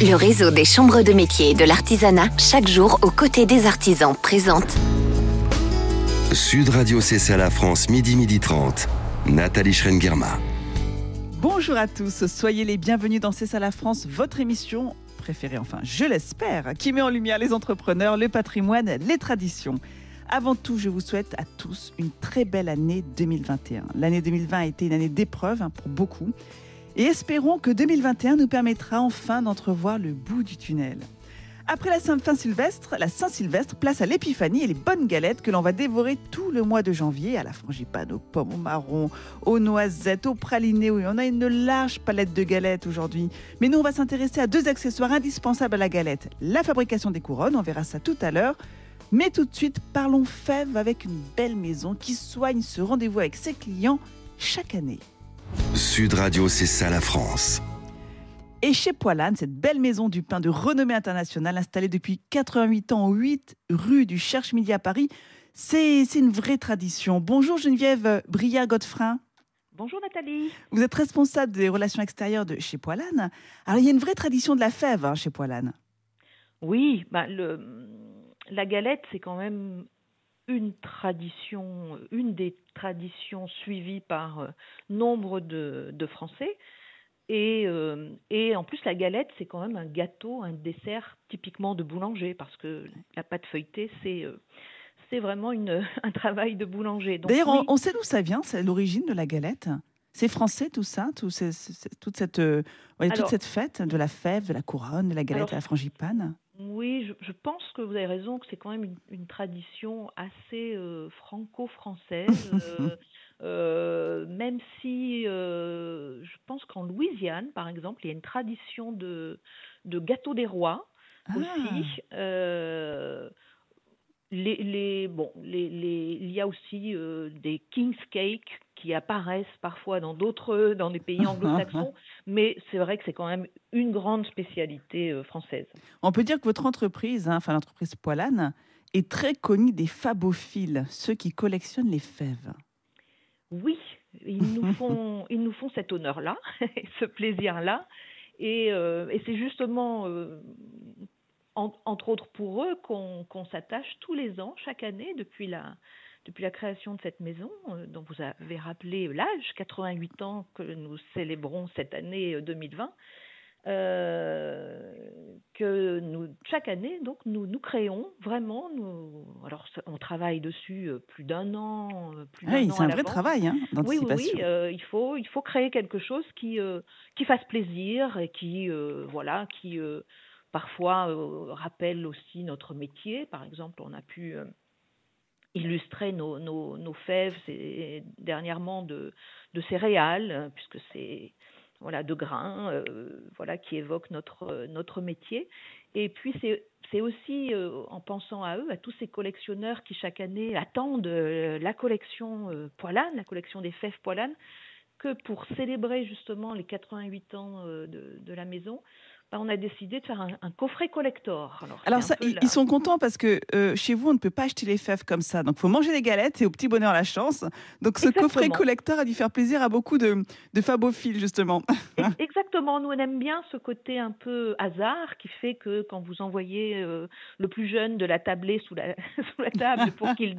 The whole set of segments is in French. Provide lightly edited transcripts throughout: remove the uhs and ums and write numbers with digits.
Le réseau des chambres de métiers et de l'artisanat, chaque jour aux côtés des artisans, présente Sud Radio CSA France, midi 30. Nathalie Schrengerma. Bonjour à tous, soyez les bienvenus dans CSA France, votre émission préférée, enfin je l'espère, qui met en lumière les entrepreneurs, le patrimoine, les traditions. Avant tout, je vous souhaite à tous une très belle année 2021. L'année 2020 a été une année d'épreuve pour beaucoup. Et espérons que 2021 nous permettra enfin d'entrevoir le bout du tunnel. Après la Saint-Sylvestre, place à l'épiphanie et les bonnes galettes que l'on va dévorer tout le mois de janvier, à la frangipane, aux pommes, aux marrons, aux noisettes, aux pralinés. Oui, on a une large palette de galettes aujourd'hui. Mais nous, on va s'intéresser à deux accessoires indispensables à la galette. La fabrication des couronnes, on verra ça tout à l'heure. Mais tout de suite, parlons fèves avec une belle maison qui soigne ce rendez-vous avec ses clients chaque année. Sud Radio CSA France. Et chez Poilane, cette belle maison du pain de renommée internationale, installée depuis 88 ans au 8 rue du Cherche-Midi à Paris, c'est une vraie tradition. Bonjour Geneviève Briard-Godefrin. Bonjour Nathalie. Vous êtes responsable des relations extérieures de chez Poilane. Alors il y a une vraie tradition de la fève chez Poilane. Oui, la galette, c'est quand même une tradition, une des traditions suivies par nombre de Français. Et en plus, la galette, c'est quand même un gâteau, un dessert typiquement de boulanger, parce que la pâte feuilletée, c'est vraiment un travail de boulanger. Donc, d'ailleurs, oui. on sait d'où ça vient, c'est l'origine de la galette. C'est français tout ça, toute cette fête de la fève, de la couronne, de la galette à la frangipane. Oui, je pense que vous avez raison, que c'est quand même une tradition assez franco-française, même si je pense qu'en Louisiane, par exemple, il y a une tradition de gâteau des rois aussi. Il y a aussi des King's Cake qui apparaissent parfois dans des pays anglo-saxons, mais c'est vrai que c'est quand même une grande spécialité française. On peut dire que votre entreprise, l'entreprise Poilane, est très connue des fabophiles, ceux qui collectionnent les fèves. Oui, ils nous font cet honneur-là, ce plaisir-là, et c'est justement entre autres pour eux qu'on s'attache tous les ans, chaque année, depuis la création de cette maison, dont vous avez rappelé l'âge, 88 ans que nous célébrons cette année 2020, que chaque année, donc, nous créons vraiment. Alors, on travaille dessus plus d'un an. C'est un vrai travail d'anticipation. Oui, il faut créer quelque chose qui fasse plaisir et qui parfois rappelle aussi notre métier. Par exemple, on a pu illustrer nos fèves dernièrement de céréales, puisque c'est de grains qui évoquent notre métier. Et puis c'est aussi en pensant à eux, à tous ces collectionneurs qui chaque année attendent la collection Poilane, la collection des fèves Poilane, que pour célébrer justement les 88 ans de la maison, on a décidé de faire un coffret collector. Alors ça, ils sont contents parce que chez vous, on ne peut pas acheter les fèves comme ça. Donc, il faut manger des galettes et au petit bonheur la chance. Donc, ce coffret collector a dû faire plaisir à beaucoup de fabophiles, justement. Exactement. Nous, on aime bien ce côté un peu hasard qui fait que quand vous envoyez le plus jeune de la tablée sous la table pour qu'il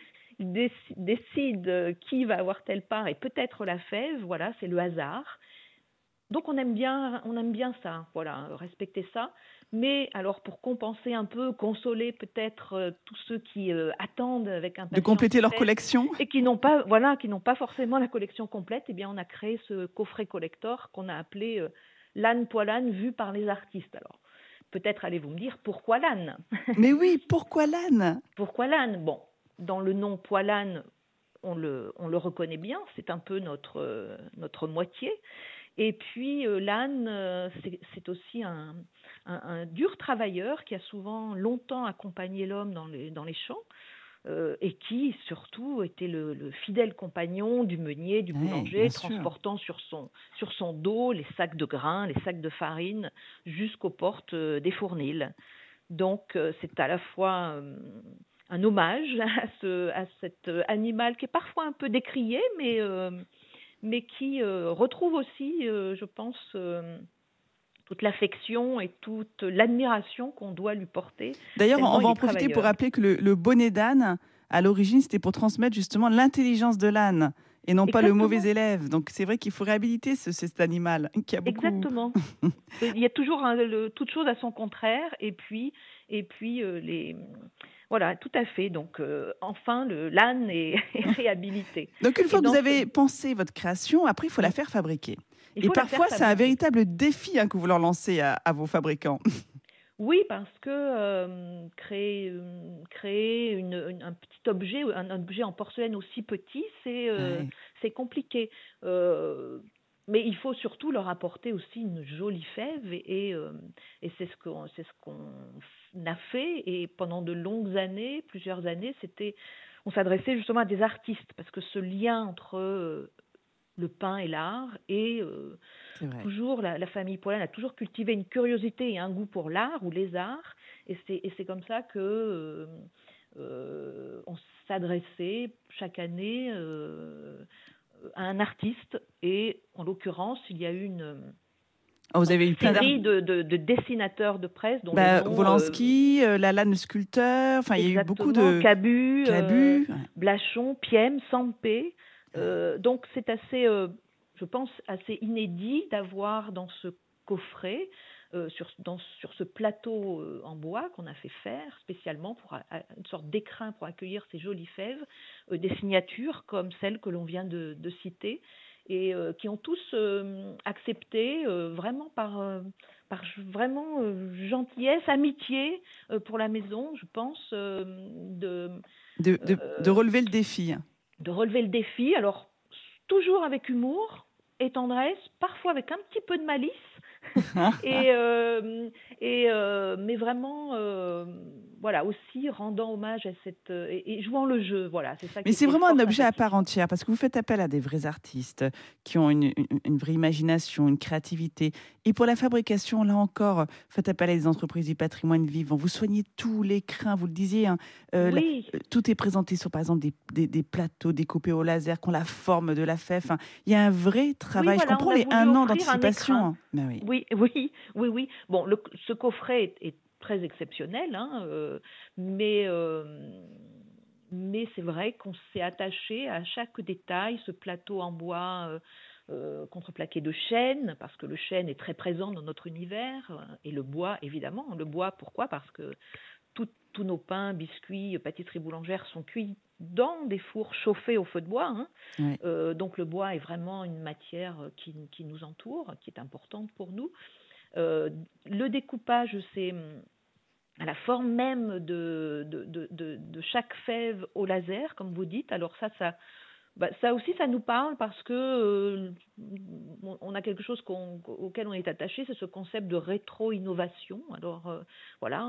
décide qui va avoir telle part et peut-être la fève, c'est le hasard. Donc on aime bien ça, respecter ça. Mais alors pour compenser un peu, consoler peut-être tous ceux qui attendent avec impatience de compléter leur collection et qui n'ont pas forcément la collection complète, eh bien on a créé ce coffret collector qu'on a appelé l'âne Poilane vu par les artistes. Alors peut-être allez-vous me dire pourquoi l'âne ? Mais oui, pourquoi l'âne ? Pourquoi l'âne ? Bon, dans le nom Poilane, on le reconnaît bien, c'est un peu notre moitié. Et puis l'âne, c'est aussi un dur travailleur qui a souvent longtemps accompagné l'homme dans les champs et qui surtout était le fidèle compagnon du meunier, du boulanger, transportant sur son dos les sacs de grains, les sacs de farine jusqu'aux portes des fournils. Donc c'est à la fois un hommage à cet animal qui est parfois un peu décrié, mais qui retrouve aussi, je pense, toute l'affection et toute l'admiration qu'on doit lui porter. D'ailleurs, Tellement on va il en est profiter pour travailleur. rappeler que le bonnet d'âne, à l'origine, c'était pour transmettre justement l'intelligence de l'âne et non pas le mauvais Exactement. élève. Donc c'est vrai qu'il faut réhabiliter cet animal qui a beaucoup... Exactement. Il y a toujours toute chose à son contraire, voilà, tout à fait. Donc, enfin, l'âne est, est réhabilité. Donc une Et fois que vous dans ce, avez pensé votre création, après il faut la Mm. faire fabriquer. il Et faut la faire parfois c'est un fabriquer. véritable défi que vous leur lancez à vos fabricants. Oui, parce que créer un petit objet, un objet en porcelaine aussi petit, Ouais, c'est compliqué. Euh, mais il faut surtout leur apporter aussi une jolie fève et c'est ce qu'on a fait. Et pendant de longues années, plusieurs années, on s'adressait justement à des artistes parce que ce lien entre le pain et l'art et c'est vrai. toujours la famille Poilâne a toujours cultivé une curiosité et un goût pour l'art ou les arts et c'est comme ça que on s'adressait chaque année à un artiste et en l'occurrence il y a eu Vous avez une eu plein série d'artistes. de dessinateurs de presse dont les noms Volansky, Lalanne le sculpteur, enfin il y a eu beaucoup exactement de Cabu, Cabu. Ouais. Blachon, Piem, Sampé. Donc c'est assez, je pense, assez inédit d'avoir dans ce coffret, sur ce plateau en bois qu'on a fait faire spécialement pour une sorte d'écrin pour accueillir ces jolies fèves, des signatures comme celles que l'on vient de citer et qui ont tous accepté vraiment par vraiment gentillesse, amitié pour la maison, je pense, De euh, relever le défi. de relever le défi. Alors, toujours avec humour et tendresse, parfois avec un petit peu de malice, et, mais vraiment, voilà, aussi rendant hommage à et jouant le jeu. Voilà, c'est ça Mais qui c'est était vraiment fort un objet à sympathique. part entière parce que vous faites appel à des vrais artistes qui ont une vraie imagination, une créativité. Et pour la fabrication, là encore, vous faites appel à des entreprises du patrimoine vivant. Vous soignez tous les crins, vous le disiez. Oui, Tout est présenté sur, par exemple, des plateaux découpés au laser qui ont la forme de la fève. Enfin, il y a un vrai oui, travail. Je voilà, on comprends a les voulu 1 an offrir un d'anticipation. écrin. Hein. Ben oui. Oui, oui, oui, oui. Bon, ce coffret est très exceptionnel, hein, mais c'est vrai qu'on s'est attaché à chaque détail, ce plateau en bois contreplaqué de chêne, parce que le chêne est très présent dans notre univers, et le bois, évidemment. Le bois, pourquoi? Parce que tous nos pains, biscuits, pâtisseries boulangères sont cuits dans des fours chauffés au feu de bois, hein. Ouais. Donc le bois est vraiment une matière qui nous entoure, qui est importante pour nous. Le découpage, c'est à la forme même de chaque fève au laser, comme vous dites. Alors ça aussi, ça nous parle parce que on a quelque chose auquel on est attaché, c'est ce concept de rétro-innovation. Alors voilà,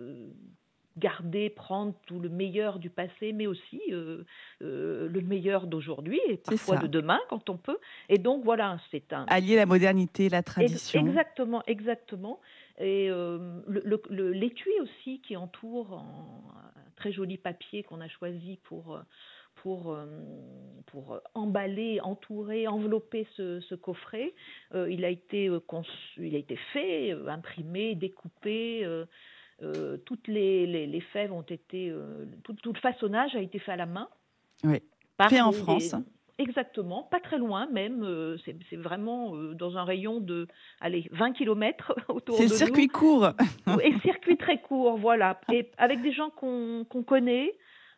prendre tout le meilleur du passé, mais aussi le meilleur d'aujourd'hui et C'est parfois ça. de demain quand on peut. Et donc voilà, c'est un Allier la modernité, la tradition. exactement, exactement. Et l'étui aussi qui entoure un très joli papier qu'on a choisi pour, euh, pour emballer, entourer, envelopper ce coffret. Il a été il a été fait, imprimé, découpé. Toutes les fèves ont été, tout le façonnage a été fait à la main Oui. Fait par en France. exactement, pas très loin même, c'est vraiment dans un rayon de allez, 20 kilomètres C'est autour le de nous. circuit court. Et circuit très court, voilà. Et avec des gens qu'on connaît,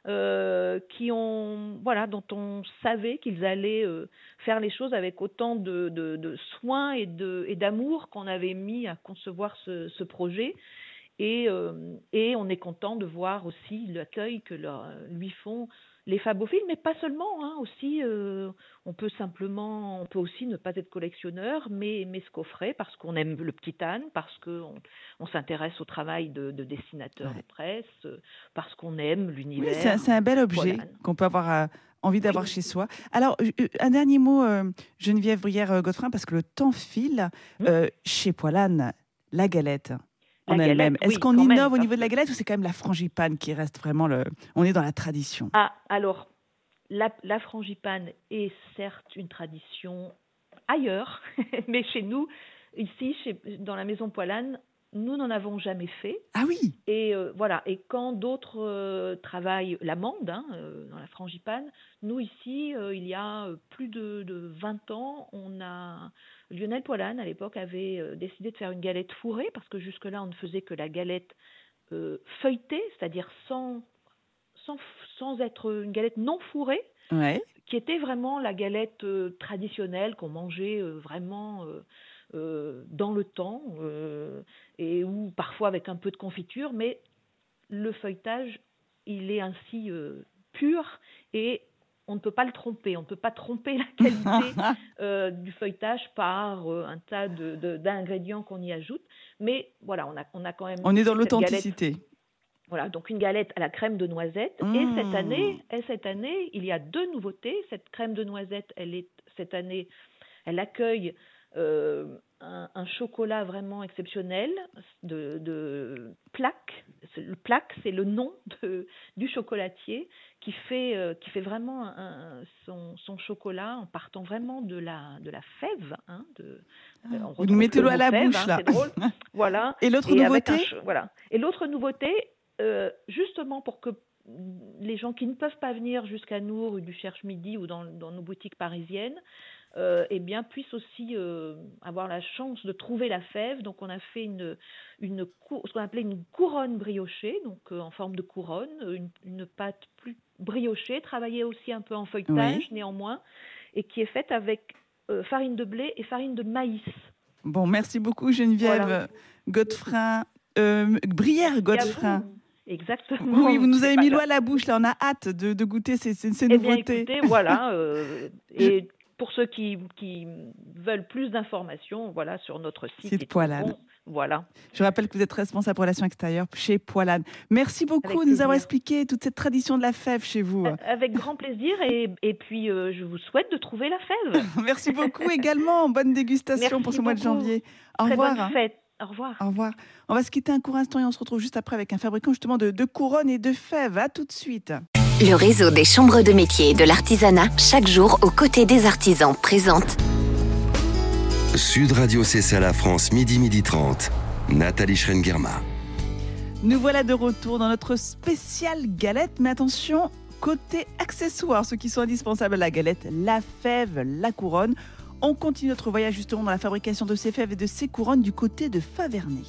voilà, dont on savait qu'ils allaient faire les choses avec autant de soin et d'amour qu'on avait mis à concevoir ce projet. Et on est content de voir aussi l'accueil que lui font les fabophiles, mais pas seulement, hein, aussi, on peut aussi ne pas être collectionneur, mais aimer ce coffret parce qu'on aime le petit âne, parce qu'on s'intéresse au travail de dessinateur de Ouais. presse, parce qu'on aime Oui, l'univers c'est un bel objet Poilâne. qu'on peut avoir envie Oui, d'avoir chez soi. Alors, un dernier mot, Geneviève Bruyère-Godefrin, parce que le temps file. Chez Poilâne, la galette en la elle-même. galette, Est-ce oui, qu'on quand même, innove au parce niveau de que la galette ou c'est quand même la frangipane qui reste vraiment On est dans la tradition. alors la frangipane est certes une tradition ailleurs, mais chez nous, ici, dans la maison Poilane, nous n'en avons jamais fait. Ah oui. Et voilà. Et quand d'autres travaillent l'amande, dans la frangipane, nous ici, il y a plus de 20 ans, Lionel Poilane, à l'époque, avait décidé de faire une galette fourrée, parce que jusque-là, on ne faisait que la galette feuilletée, c'est-à-dire sans être une galette non fourrée, Ouais. qui était vraiment la galette traditionnelle qu'on mangeait vraiment dans le temps, et ou parfois avec un peu de confiture, mais le feuilletage, il est ainsi pur, et on ne peut pas le tromper. On ne peut pas tromper la qualité du feuilletage par un tas d'ingrédients qu'on y ajoute. Mais voilà, on a quand même On est dans cette galette. l'authenticité. Voilà, donc une galette à la crème de noisette. Et cette année, il y a 2 nouveautés. Cette crème de noisette, cette année, elle accueille un chocolat vraiment exceptionnel de Plaque. Le Plaque, c'est le nom du chocolatier qui fait vraiment son chocolat en partant vraiment de la fève. Vous nous mettez l'eau à la fève, bouche, là. C'est drôle. Voilà. Et l'autre nouveauté voilà. Et l'autre nouveauté, justement pour que les gens qui ne peuvent pas venir jusqu'à nous, rue du Cherche-Midi ou dans nos boutiques parisiennes, puissent aussi avoir la chance de trouver la fève. Donc on a fait ce qu'on appelait une couronne briochée, donc en forme de couronne, une pâte plus briochée, travaillée aussi un peu en feuilletage néanmoins, et qui est faite avec farine de blé et farine de maïs. Bon, merci beaucoup Geneviève. Voilà. Godefrin, Brière-Godefrin. Exactement. Oui, vous nous avez mis l'eau à la bouche, là, on a hâte de goûter ces nouveautés. Bien, écoutez, voilà, et pour ceux qui veulent plus d'informations, voilà, sur notre site Poilane. Voilà. Je rappelle que vous êtes responsable relations extérieures chez Poilane. Merci beaucoup de nous avoir expliqué toute cette tradition de la fève chez vous. Avec grand plaisir, et puis je vous souhaite de trouver la fève. Merci beaucoup également. Bonne dégustation pour ce mois de janvier. Au revoir. Bonne fête. Au revoir. Au revoir. On va se quitter un court instant et on se retrouve juste après avec un fabricant justement de couronnes et de fèves. À tout de suite. Le réseau des chambres de métiers et de l'artisanat, chaque jour aux côtés des artisans, présente Sud Radio CSA La France, midi 30. Nathalie Schrengerma. Nous voilà de retour dans notre spéciale galette. Mais attention, côté accessoires, ceux qui sont indispensables à la galette, la fève, la couronne. On continue notre voyage justement dans la fabrication de ces fèves et de ces couronnes du côté de Faverney.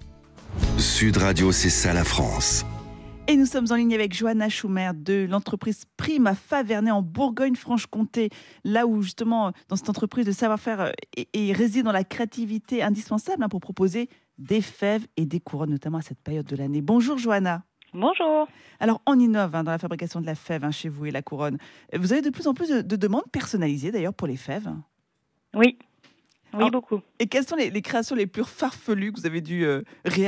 Sud Radio CSA La France. Et nous sommes en ligne avec Johanna Schumer de l'entreprise Prime à Faverney en Bourgogne-Franche-Comté, là où justement dans cette entreprise le savoir-faire réside dans la créativité indispensable pour proposer des fèves et des couronnes, notamment à cette période de l'année. Bonjour Johanna. Bonjour. Alors on innove dans la fabrication de la fève chez vous et la couronne. Vous avez de plus en plus de demandes personnalisées d'ailleurs pour les fèves. Oui, alors, beaucoup. Et quelles sont les créations les plus farfelues que vous avez dû réaliser ?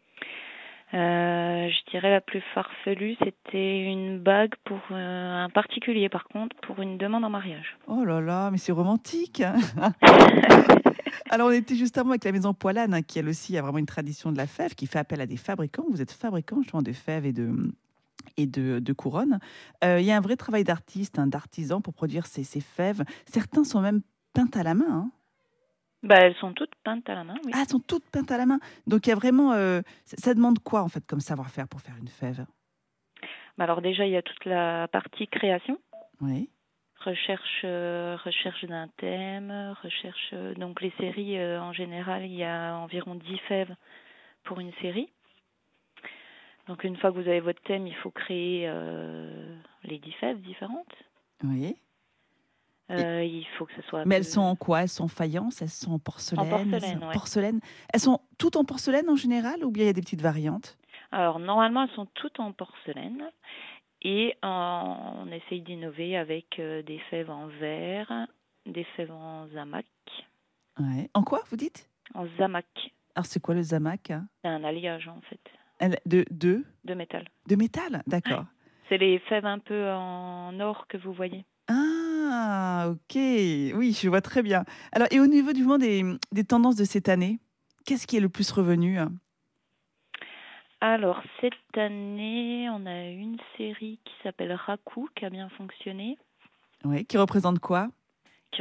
Je dirais la plus farfelue, c'était une bague pour un particulier, par contre, pour une demande en mariage. Oh là là, mais c'est romantique. Alors, on était juste avant avec la maison Poilane, qui elle aussi a vraiment une tradition de la fève, qui fait appel à des fabricants. Vous êtes fabricant justement de fèves et de couronnes. Il y a un vrai travail d'artiste, d'artisan pour produire ces fèves. Certains sont même peintes à la main. Elles sont toutes peintes à la main, oui. Ah, elles sont toutes peintes à la main. Donc, il y a vraiment... ça demande quoi, en fait, comme savoir-faire pour faire une fève ? Alors déjà, il y a toute la partie création. Oui. Recherche d'un thème, donc les séries, en général, il y a environ 10 fèves pour une série. Donc, une fois que vous avez votre thème, il faut créer les 10 fèves différentes. Oui. Il faut que ce soit... Mais elles sont en quoi ? Elles sont en faïence ? Elles sont en porcelaine ? En porcelaine, oui. Porcelaine. Elles sont toutes en porcelaine en général ou bien il y a des petites variantes ? Alors, normalement, elles sont toutes en porcelaine et on essaye d'innover avec des fèves en verre, des fèves en zamac. Ouais. En quoi, vous dites ? En zamac. Alors, c'est quoi le zamac ? C'est un alliage, en fait. De métal. De métal, d'accord. Ouais. C'est les fèves un peu en or que vous voyez. Ah, ok. Oui, je vois très bien. Alors, et au niveau du mouvement des tendances de cette année, qu'est-ce qui est le plus revenu ? Alors, cette année, on a une série qui s'appelle Raku, qui a bien fonctionné. Oui, qui représente quoi ?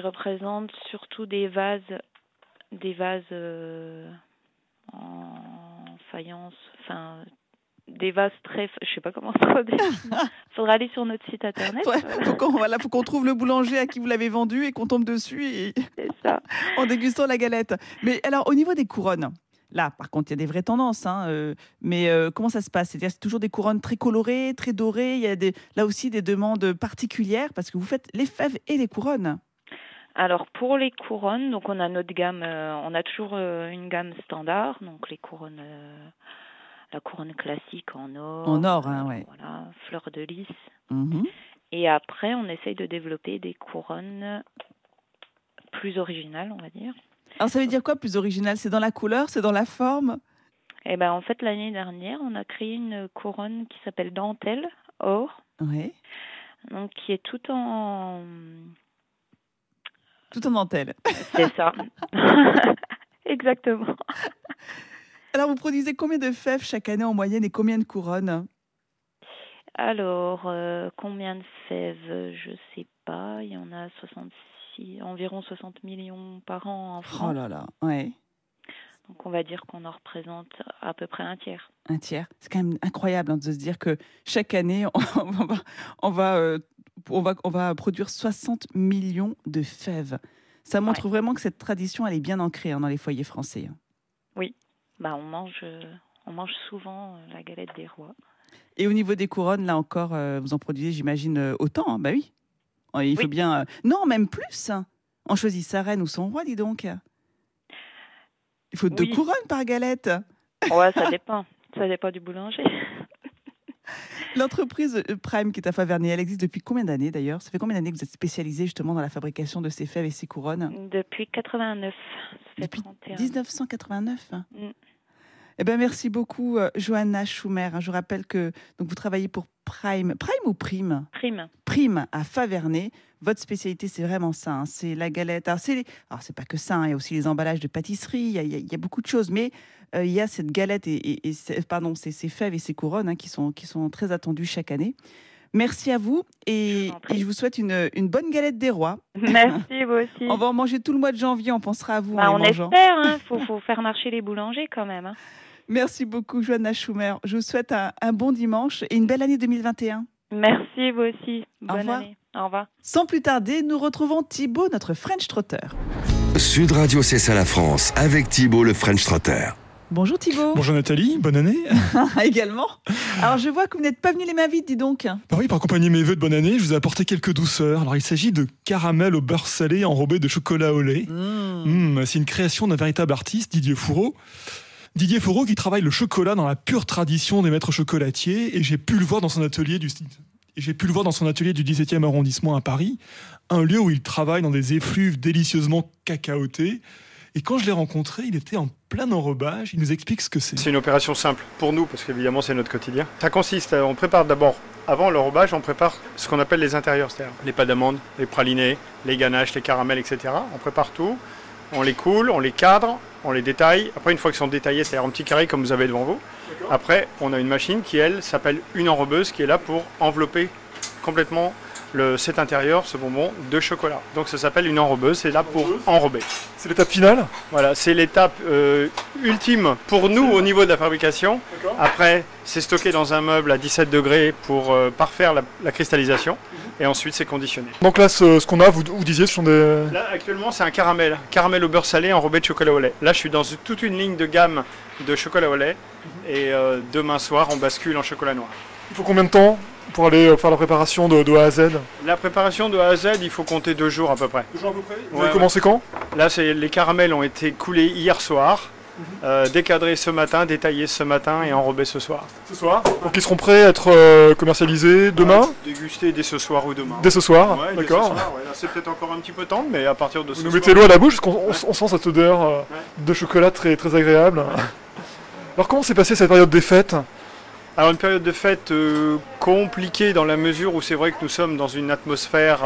Qui représente surtout des vases des vases en faïence, enfin des vases très, je sais pas comment ça définit. Faudra aller sur notre site internet. Ouais, faut qu'on trouve le boulanger à qui vous l'avez vendu et qu'on tombe dessus C'est ça. en dégustant la galette. Mais alors, au niveau des couronnes, là, par contre, il y a des vraies tendances. Mais comment ça se passe? C'est-à-dire, c'est toujours des couronnes très colorées, très dorées. Il y a là aussi des demandes particulières parce que vous faites les fèves et les couronnes. Alors pour les couronnes, donc on a notre gamme, on a toujours une gamme standard, donc les couronnes, la couronne classique en or. En or, ouais. Voilà, fleur de lys. Mhm. Et après, on essaye de développer des couronnes plus originales, on va dire. Alors, ça veut dire quoi, plus original? C'est dans la couleur, c'est dans la forme? Et ben en fait, l'année dernière, on a créé une couronne qui s'appelle dentelle or, Oui. donc qui est tout en... Tout en dentelle. C'est ça. Exactement. Alors, vous produisez combien de fèves chaque année en moyenne et combien de couronnes? Alors, combien de fèves? Je sais pas. Il y en a environ 60 millions par an en France. Oh là là, ouais. Donc, on va dire qu'on en représente à peu près un tiers. Un tiers. C'est quand même incroyable de se dire que chaque année, on va produire 60 millions de fèves. Ça montre vraiment que cette tradition, elle est bien ancrée dans les foyers français. Oui. On mange souvent la galette des rois. Et au niveau des couronnes, là encore, vous en produisez, j'imagine, autant. Bah oui. Il faut bien... Non, même plus. On choisit sa reine ou son roi, dis donc. Il faut 2 couronnes par galette. Ouais, ça dépend. Ça dépend du boulanger. L'entreprise Prime, qui est à Faverny, elle existe depuis combien d'années d'ailleurs? Ça fait combien d'années que vous êtes spécialisée justement dans la fabrication de ces fèves et ces couronnes? Depuis 89. Depuis 1989. Mm. Merci beaucoup, Johanna Schumer. Je rappelle que donc, vous travaillez pour Prime. Prime ou Prime? Prime à Faverny. Votre spécialité, c'est vraiment ça. C'est la galette. Alors, c'est pas que ça. Il y a aussi les emballages de pâtisserie. Il y a beaucoup de choses. Mais il y a cette galette ces fèves et ces couronnes qui sont très attendues chaque année. Merci à vous et je vous souhaite une bonne galette des rois. Merci, vous aussi. On va en manger tout le mois de janvier. On pensera à vous. On espère. Faut faire marcher les boulangers quand même. Merci beaucoup, Johanna Schumer. Je vous souhaite un bon dimanche et une belle année 2021. Merci, vous aussi. Bonne année. Au revoir. Sans plus tarder, nous retrouvons Thibaut, notre French Trotter. Sud Radio, c'est ça la France, avec Thibaut, le French Trotter. Bonjour Thibaut. Bonjour Nathalie, bonne année. Également. Alors je vois que vous n'êtes pas venu les mains vides, dis donc. Oui, pour accompagner mes vœux de bonne année, je vous ai apporté quelques douceurs. Alors il s'agit de caramel au beurre salé enrobé de chocolat au lait. C'est une création d'un véritable artiste, Didier Fourreau. Didier Fourreau qui travaille le chocolat dans la pure tradition des maîtres chocolatiers et j'ai pu le voir dans son atelier du 17e arrondissement à Paris, un lieu où il travaille dans des effluves délicieusement cacaotés. Et quand je l'ai rencontré, il était en plein enrobage. Il nous explique ce que c'est. C'est une opération simple pour nous, parce qu'évidemment c'est notre quotidien. Ça consiste, on prépare d'abord, avant l'enrobage, on prépare ce qu'on appelle les intérieurs, c'est-à-dire les pâtes d'amandes, les pralinés, les ganaches, les caramels, etc. On prépare tout, on les coule, on les cadre, on les détaille. Après, une fois qu'ils sont détaillés, c'est-à-dire en petits carrés comme vous avez devant vous. Après, on a une machine qui, elle, s'appelle une enrobeuse, qui est là pour envelopper complètement cet intérieur, ce bonbon de chocolat. Donc ça s'appelle une enrobeuse, c'est là pour enrober. C'est l'étape finale ? Voilà, c'est l'étape ultime pour nous au niveau de la fabrication. Après, c'est stocké dans un meuble à 17 degrés pour parfaire la cristallisation. Et ensuite, c'est conditionné. Donc là, ce qu'on a, vous disiez, ce sont des... Là, actuellement, c'est un caramel au beurre salé enrobé de chocolat au lait. Là, je suis dans toute une ligne de gamme de chocolat au lait. Et demain soir, on bascule en chocolat noir. Il faut combien de temps pour aller faire la préparation de A à Z? La préparation de A à Z, il faut compter 2 jours à peu près. 2 jours à peu près? Vous avez commencé quand? Là, les caramels ont été coulés hier soir, décadrés ce matin, détaillés ce matin et enrobés ce soir. Ce soir? Donc ils seront prêts à être commercialisés demain? Dégustés dès ce soir ou demain. Dès ce soir? Ouais, d'accord. Là, c'est peut-être encore un petit peu tendre, mais à partir de ce soir... Vous nous mettez l'eau à la bouche, parce qu'on sent cette odeur de chocolat très, très agréable. Alors comment s'est passée cette période des fêtes? Alors une période de fête compliquée dans la mesure où c'est vrai que nous sommes dans une atmosphère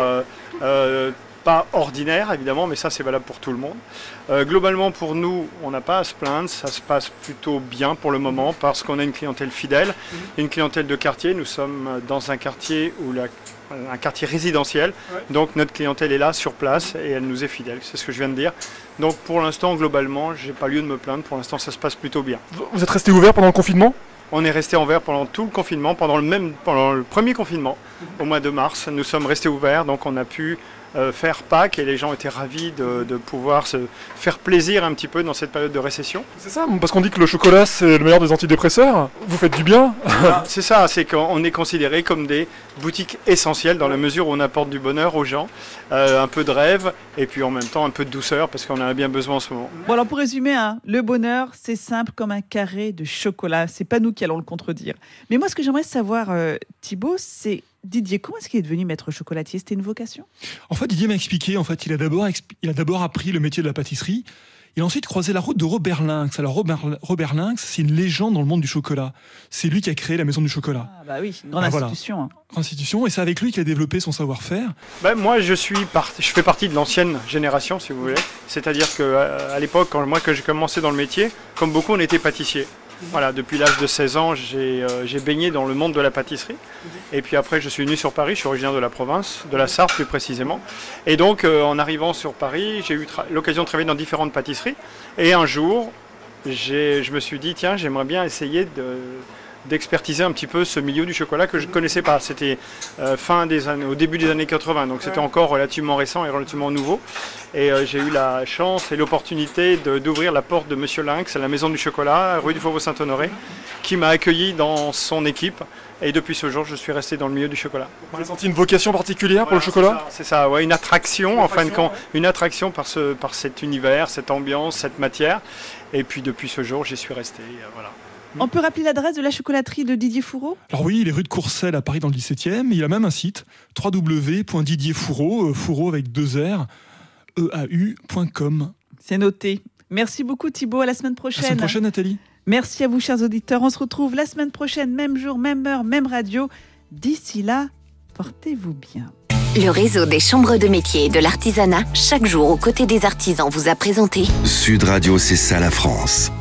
pas ordinaire évidemment, mais ça c'est valable pour tout le monde. Globalement pour nous, on n'a pas à se plaindre, ça se passe plutôt bien pour le moment parce qu'on a une clientèle fidèle, une clientèle de quartier. Nous sommes dans un quartier où la un quartier résidentiel. Donc notre clientèle est là, sur place, et elle nous est fidèle, c'est ce que je viens de dire. Donc pour l'instant, globalement, j'ai pas lieu de me plaindre, pour l'instant ça se passe plutôt bien. Vous êtes resté ouvert pendant le confinement ? On est resté ouvert pendant tout le confinement, pendant le premier confinement, au mois de mars. Nous sommes restés ouverts, donc on a pu faire Pâques et les gens étaient ravis de pouvoir se faire plaisir un petit peu dans cette période de récession. C'est ça, parce qu'on dit que le chocolat c'est le meilleur des antidépresseurs. Vous faites du bien. C'est ça, c'est qu'on est considéré comme des boutiques essentielles dans la mesure où on apporte du bonheur aux gens, un peu de rêve et puis en même temps un peu de douceur parce qu'on en a bien besoin en ce moment. Bon alors pour résumer, le bonheur c'est simple comme un carré de chocolat. C'est pas nous qui allons le contredire. Mais moi ce que j'aimerais savoir, Thibaut, c'est Didier, comment est-ce qu'il est devenu maître chocolatier ? C'était une vocation ? En fait, Didier m'a expliqué, il a d'abord appris le métier de la pâtisserie. Il a ensuite croisé la route de Robert Lynx. Alors Robert Lynx, c'est une légende dans le monde du chocolat. C'est lui qui a créé la Maison du Chocolat. Ah bah oui, une grande institution. Voilà. Grande institution, et c'est avec lui qu'il a développé son savoir-faire. Moi, je fais partie de l'ancienne génération, si vous voulez. C'est-à-dire qu'à l'époque, quand j'ai commencé dans le métier, comme beaucoup, on était pâtissier. Voilà, depuis l'âge de 16 ans, j'ai baigné dans le monde de la pâtisserie. Et puis après, je suis venu sur Paris, je suis originaire de la province, de la Sarthe plus précisément. Et donc, en arrivant sur Paris, j'ai eu l'occasion de travailler dans différentes pâtisseries. Et un jour, je me suis dit, tiens, j'aimerais bien essayer d'expertiser un petit peu ce milieu du chocolat que je ne connaissais pas. C'était au début des années 80, donc c'était encore relativement récent et relativement nouveau. Et j'ai eu la chance et l'opportunité d'ouvrir la porte de Monsieur Lynx à la Maison du Chocolat, rue du Faubourg Saint-Honoré, qui m'a accueilli dans son équipe. Et depuis ce jour, je suis resté dans le milieu du chocolat. Vous avez senti une vocation particulière pour le chocolat ? C'est ça, ouais, une attraction, en fin de compte, une attraction par cet univers, cette ambiance, cette matière. Et puis depuis ce jour, j'y suis resté. Voilà. On peut rappeler l'adresse de la chocolaterie de Didier Fourreau ? Alors oui, il est rue de Courcelles à Paris dans le 17e. Il a même un site, www.didierfourreau, fourreau avec 2 R, eau.com. C'est noté. Merci beaucoup Thibaut, à la semaine prochaine. À la semaine prochaine Nathalie. Merci à vous chers auditeurs, on se retrouve la semaine prochaine, même jour, même heure, même radio. D'ici là, portez-vous bien. Le réseau des chambres de métiers et de l'artisanat, chaque jour aux côtés des artisans, vous a présenté Sud Radio, c'est ça la France.